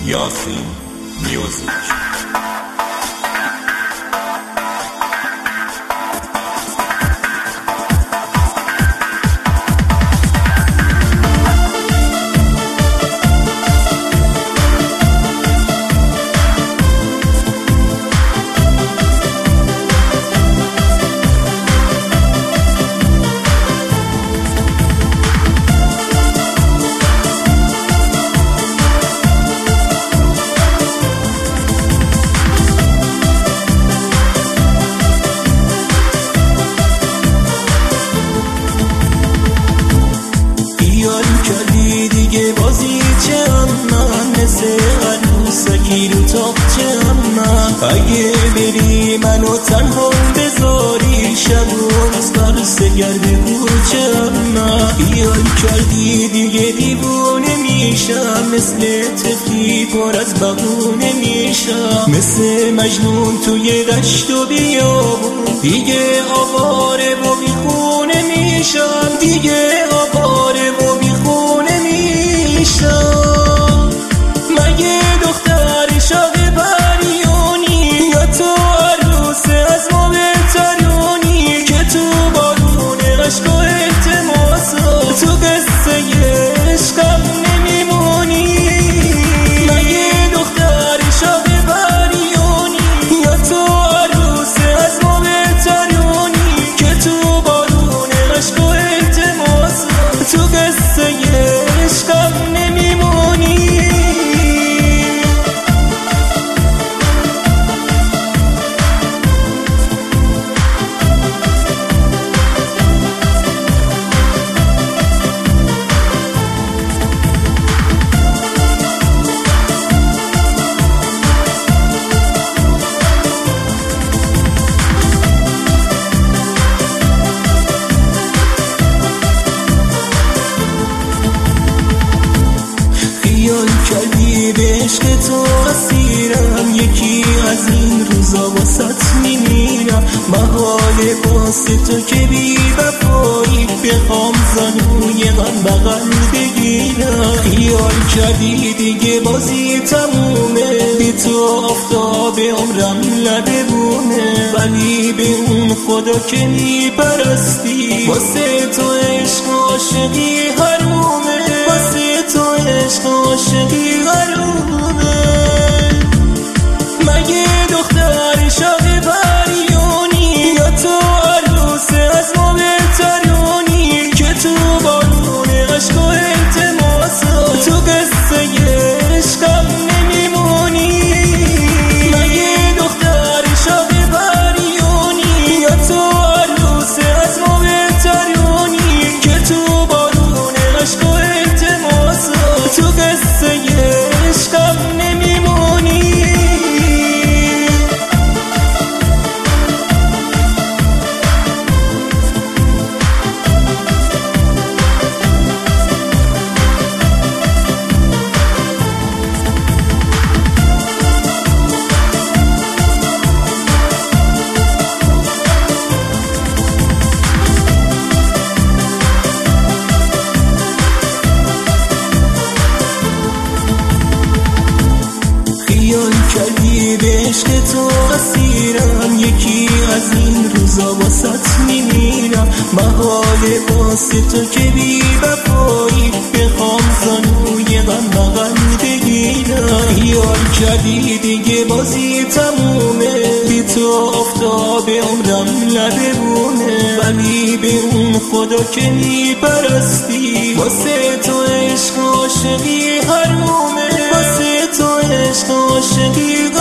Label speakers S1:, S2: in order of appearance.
S1: یاسین میوزیک.
S2: کردی دیگه بازی چه من مثل عروسکی رو تاقچه من. اگه بری منو تنها بذاری شب و روز برسه گرد کوچه من. بیای کردی دیگه دیوونه میشم، مثل طفلی پر از بهونه میشم، مثل مجنون توی دشت و بیابون دیگه آواره و بیخونه میشم، دیگه آواره و بیخونه میشم. مگه دختر شاق پریونی یا تو عروس از ما بهترونی که تو بارون عشق و التماسا تو قصه عشقم نمیمونی؟ مگه دختر شاق پریونی یا تو عروس از ما بهترونی که تو بارون عشق و التماسا تو قصه عشقم نمیمونی؟ خیال کردی به عشق تو اسیرم، یکی از این روزا واسط میمیرم. محاله واسه تو که بی وفایی بخوام زانوی غم بغل بگیرم. خیال کردی دیگه بازی تمومه، بی تو آفتاب عمرم لبه بونه، ولی به اون خدا که میپرستی واسه تو عشق و عاشقی حرومه، واسه تو عشق و عاشقی حرومه. مگه دختر شاق پریونی یا تو عروس از ما بهترونی که تو بارون عشق و التماسا تو قصه عشقم نمیمونی؟ مگه دختر شاق پریونی یا تو عروس از ما بهترونی که تو بارون عشق و التماسا تو قصه عشقم نمیمونی؟ خیال کردی به عشق تو اسیرم، یکی از این روزا واسط میمیرم. محاله واسه تو که بی وفایی بخوام زانوی غم بغل بگیرم. خیال کردی دیگه بازی تمومه، بی تو آفتاب عمرم لبه بونه، ولی به اون خدا که میپرستی واسه تو عشق و عاشقی حرومه، واسه تو عشق و عاشقی